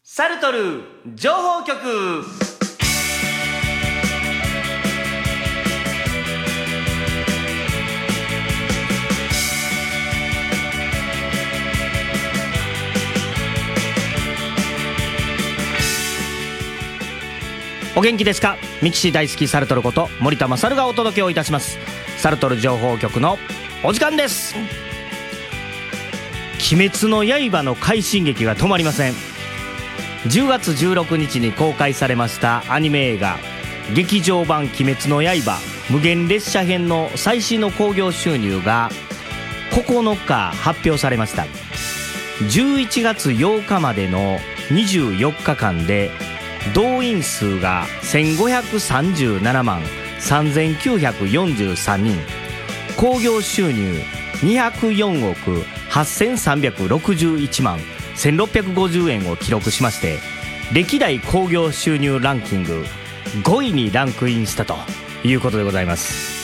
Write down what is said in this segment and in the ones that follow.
サルトル情報局。お元気ですか。ミキシ大好きサルトルこと森田勝がお届けをいたします。サルトル情報局のお時間です。鬼滅の刃の快進撃が止まりません。10月16日に公開されましたアニメ映画劇場版鬼滅の刃無限列車編の最新の興行収入が9日発表されました。11月8日までの24日間で動員数が1537万3943人、興行収入204億8361万1650円を記録しまして、歴代興行収入ランキング5位にランクインしたということでございます。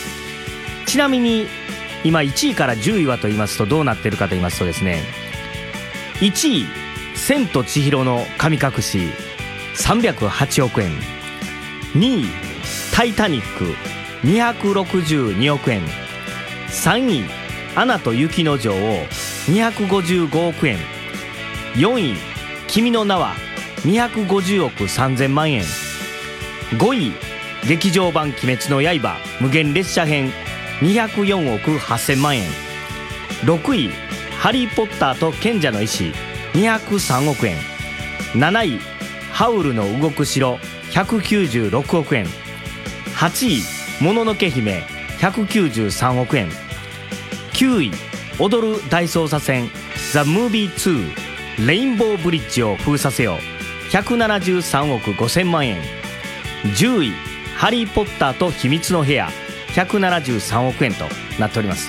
ちなみに今1位から10位はと言いますとどうなっているかと言いますとですね、1位千と千尋の神隠し308億円、2位タイタニック262億円、3位アナと雪の女王255億円、4位君の名は250億3000万円、5位劇場版鬼滅の刃無限列車編204億8000万円、6位ハリーポッターと賢者の石203億円、7位ハウルの動く城196億円、8位もののけ姫193億円、9位踊る大捜査線ザ・ムービー2レインボーブリッジを封鎖せよ173億5000万円、10位ハリーポッターと秘密の部屋173億円となっております。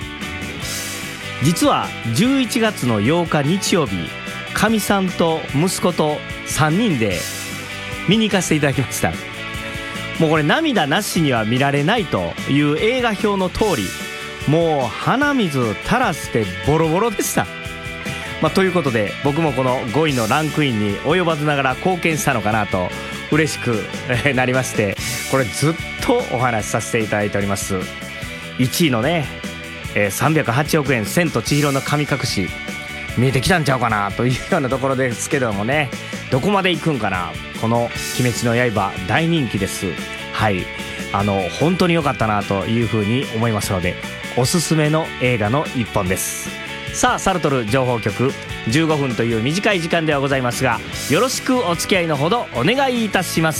実は11月の8日日曜日、かみさんと息子と3人で見に行かせていただきました。もうこれ涙なしには見られないという映画表の通り、もう鼻水垂らしてボロボロでした。ということで僕もこの5位のランクインに及ばずながら貢献したのかなと嬉しくなりまして、これずっとお話しさせていただいております。1位のね、308億円千と千尋の神隠し見えてきたんちゃうかなというようなところですけどもね、どこまで行くんかな。この鬼滅の刃大人気です。はい、本当に良かったなというふうに思いますので、おすすめの映画の一本です。さあサルトル情報局15分という短い時間ではございますが、よろしくお付き合いのほどお願いいたします。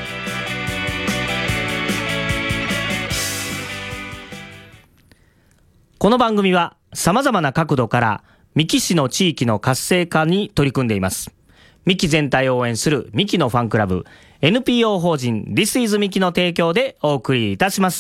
この番組はさまざまな角度から三木市の地域の活性化に取り組んでいます。三木全体を応援する三木のファンクラブ NPO 法人 This is 三木の提供でお送りいたします。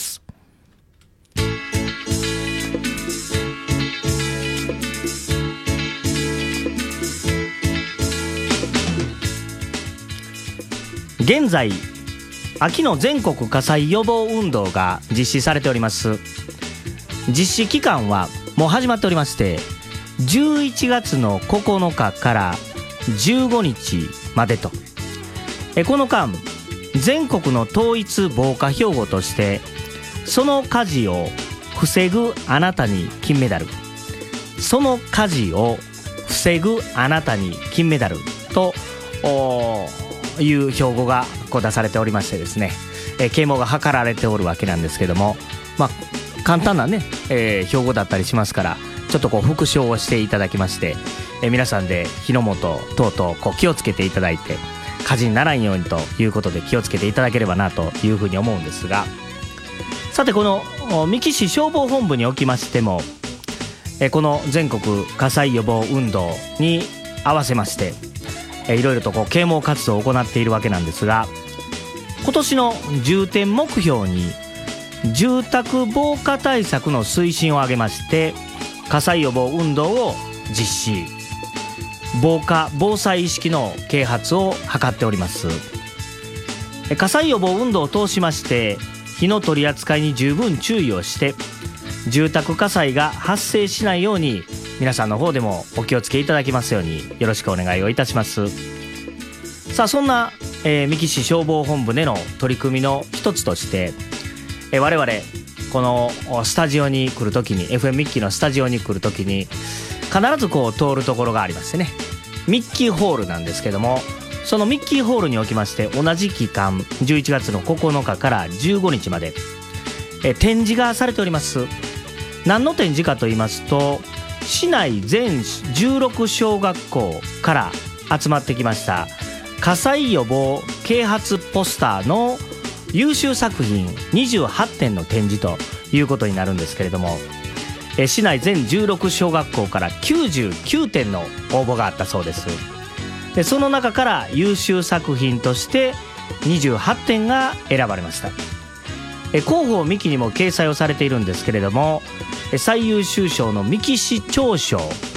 現在秋の全国火災予防運動が実施されております。実施期間はもう始まっておりまして、11月の9日から15日までと。この間全国の統一防火標語として、その火事を防ぐあなたに金メダル、その火事を防ぐあなたに金メダルという標語が出されておりましてですね、啓蒙が図られておるわけなんですけども、簡単なね、標語だったりしますから、ちょっと復唱をしていただきまして、皆さんで火の元等々気をつけていただいて、火事にならんようにということで気をつけていただければなというふうに思うんですが、さてこの三木市消防本部におきましても、この全国火災予防運動に合わせましていろいろと啓蒙活動を行っているわけなんですが、今年の重点目標に住宅防火対策の推進を挙げまして、火災予防運動を実施、防災意識の啓発を図っております。火災予防運動を通しまして、火の取り扱いに十分注意をして、住宅火災が発生しないように皆さんの方でもお気をつけいただきますようによろしくお願いをいたします。 さあそんな、三木市消防本部での取り組みの一つとして、我々このスタジオに来るときに FM ミッキーのスタジオに来るときに必ずこう通るところがありましてね、ミッキーホールなんですけども、そのミッキーホールにおきまして同じ期間11月の9日から15日まで、展示がされております。何の展示かと言いますと、市内全16小学校から集まってきました火災予防啓発ポスターの優秀作品28点の展示ということになるんですけれども、市内全16小学校から99点の応募があったそうです。でその中から優秀作品として28点が選ばれました。広報ミキにも掲載をされているんですけれども、最優秀賞のミキ市長賞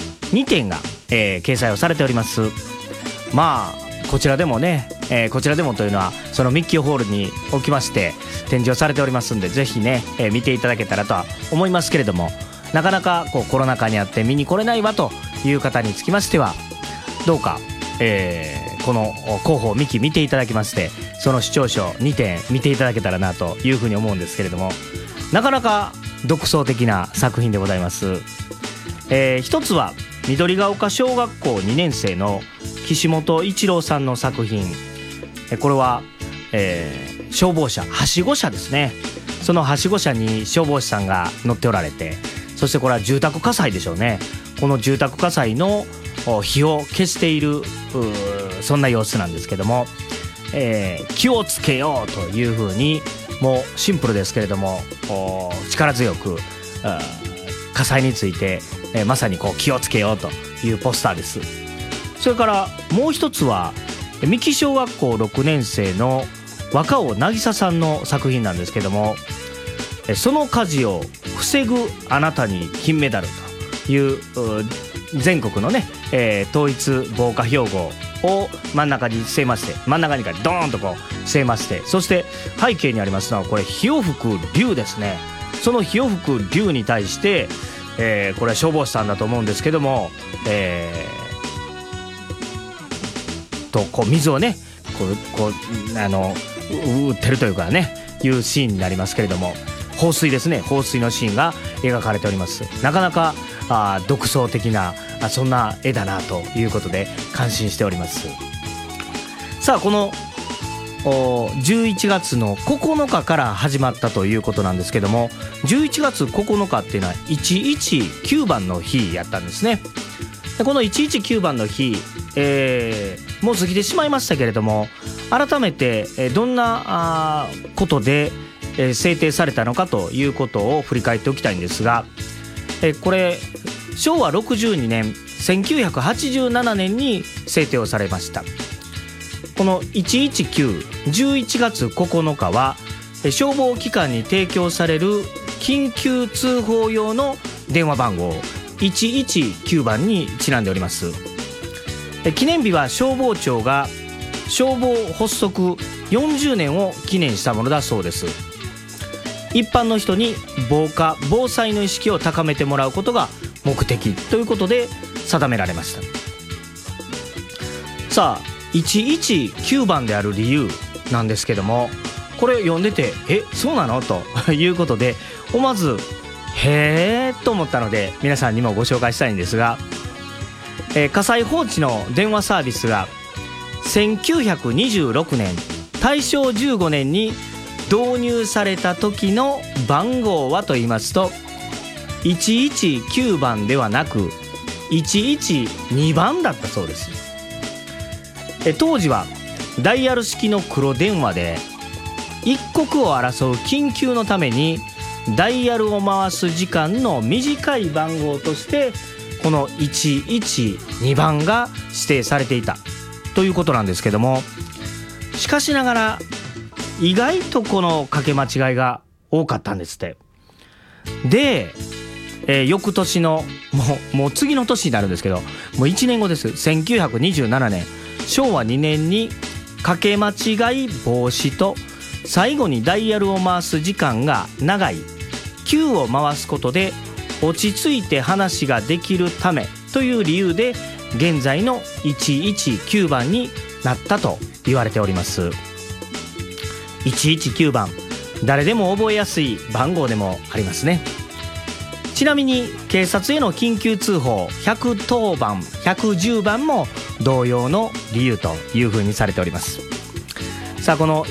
2点が、掲載をされております。まあこちらでもね、こちらでもというのはそのミッキーホールにおきまして展示をされておりますんで、ぜひね、見ていただけたらとは思いますけれども、なかなかこうコロナ禍にあって見に来れないわという方につきましては、どうか、この広報ミキ見ていただきまして、その視聴賞2点見ていただけたらなというふうに思うんですけれども、なかなか独創的な作品でございます。一つは緑ヶ丘小学校2年生の岸本一郎さんの作品。これは、消防車はしご車ですね。そのはしご車に消防士さんが乗っておられて、そしてこれは住宅火災でしょうね。この住宅火災の火を消しているそんな様子なんですけども、気をつけようというふうに、もうシンプルですけれども力強く火災について、まさにこう気をつけようというポスターです。それからもう一つは三木小学校6年生の若尾渚さんの作品なんですけども、その火事を防ぐあなたに金メダルという全国のね、統一防火標語を真ん中に据えまして、真ん中にドーンとこう据えまして、そして背景にありますのはこれ火を吹く竜ですね。その火を吹く竜に対して、これは消防士さんだと思うんですけども、こう水をねこう打ってるというかね、いうシーンになりますけれども、放水ですね、放水のシーンが描かれております。なかなか独創的なそんな絵だなということで感心しております。さあこの11月の9日から始まったということなんですけども、11月9日っていうのは119番の日やったんですね。でこの119番の日、もう過ぎてしまいましたけれども、改めてどんなことで制定されたのかということを振り返っておきたいんですが、これ昭和62年1987年に制定をされました。この119、11月9日は消防機関に提供される緊急通報用の電話番号119番にちなんでおります。記念日は消防庁が消防発足40年を記念したものだそうです。一般の人に防火・防災の意識を高めてもらうことが目的ということで定められました。さあ119番である理由なんですけども、これ読んでてそうなのということで思わずへーと思ったので皆さんにもご紹介したいんですが、火災報知の電話サービスが1926年大正15年に導入された時の番号はと言いますと119番ではなく112番だったそうです。当時はダイヤル式の黒電話で一刻を争う緊急のためにダイヤルを回す時間の短い番号としてこの112番が指定されていたということなんですけども、しかしながら意外とこのかけ間違いが多かったんですって。で、翌年のもう次の年になるんですけど、もう1年後です。1927年昭和2年にかけ間違い防止と最後にダイヤルを回す時間が長い9を回すことで落ち着いて話ができるためという理由で現在の119番になったと言われております。119番、誰でも覚えやすい番号でもありますね。ちなみに警察への緊急通報110番110番も同様の理由というふうにされております。さあこの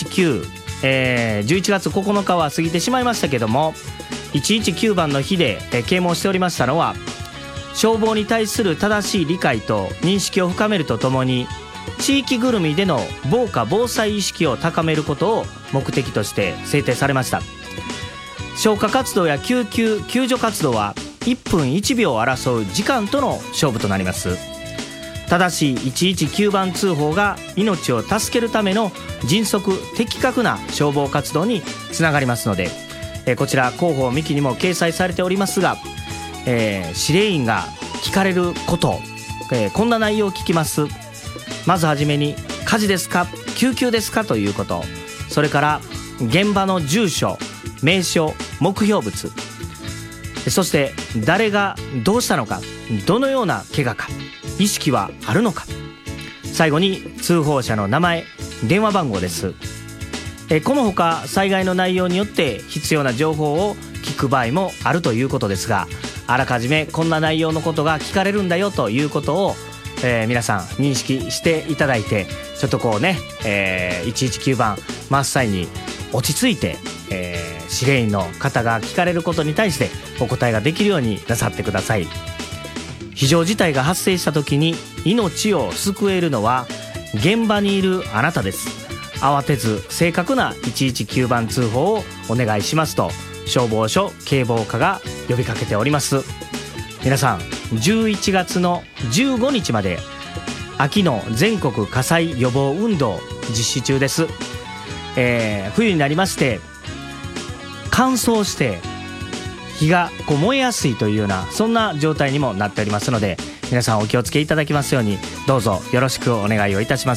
119、11月9日は過ぎてしまいましたけども、119番の日で、啓蒙しておりましたのは、消防に対する正しい理解と認識を深めるとともに、地域ぐるみでの防火防災意識を高めることを目的として制定されました。消火活動や救急救助活動は1分1秒を争う時間との勝負となります。正しい119番通報が命を助けるための迅速的確な消防活動につながりますので、こちら広報幹にも掲載されておりますが、司令員が聞かれること、こんな内容を聞きます。まずはじめに、火事ですか、救急ですかということ、それから現場の住所、名称、目標物、そして誰がどうしたのか、どのような怪我か、意識はあるのか、最後に通報者の名前、電話番号です。このほか災害の内容によって必要な情報を聞く場合もあるということですが、あらかじめこんな内容のことが聞かれるんだよということを、皆さん認識していただいて、ちょっとこうね、119番真っ際に落ち着いて、司令員の方が聞かれることに対してお答えができるようになさってください。非常事態が発生した時に命を救えるのは現場にいるあなたです。慌てず正確な119番通報をお願いしますと消防署警防課が呼びかけております。皆さん11月の15日まで秋の全国火災予防運動実施中です。冬になりまして乾燥して火がこう燃えやすいというようなそんな状態にもなっておりますので、皆さんお気をつけいただきますようにどうぞよろしくお願いをいたします。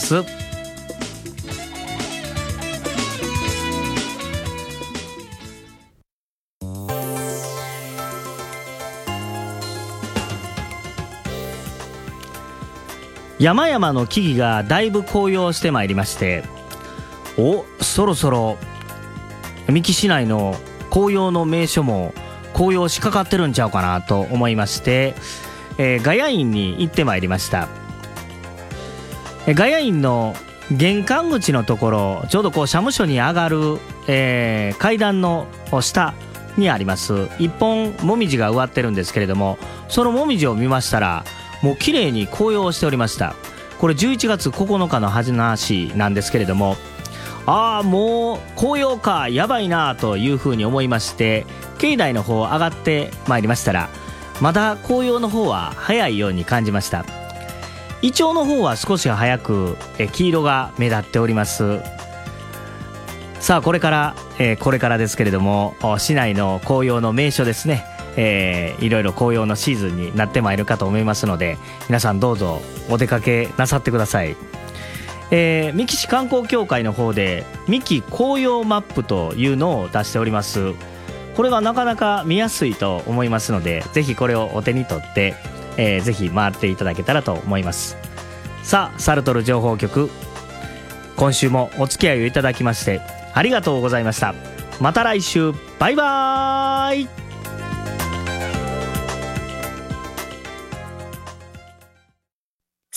山々の木々がだいぶ紅葉してまいりまして、そろそろ三木市内の紅葉の名所も紅葉しかかってるんちゃうかなと思いまして、ガヤ院に行ってまいりました。ガヤ院の玄関口のところ、ちょうどこう社務所に上がる、階段の下にあります一本もみじが植わってるんですけれども、そのもみじを見ましたらもう綺麗に紅葉しておりました。これ11月9日の話なんですけれども、もう紅葉か、やばいなというふうに思いまして、境内の方上がってまいりましたら、まだ紅葉の方は早いように感じました。イチョウの方は少し早く黄色が目立っております。さあこれからですけれども、市内の紅葉の名所ですね、いろいろ紅葉のシーズンになってまいるかと思いますので、皆さんどうぞお出かけなさってください。三木市観光協会の方で三木紅葉マップというのを出しております。これがなかなか見やすいと思いますので、ぜひこれをお手に取って、ぜひ回っていただけたらと思います。さあサルトル情報局、今週もお付き合いをいただきましてありがとうございました。また来週、バイバーイ。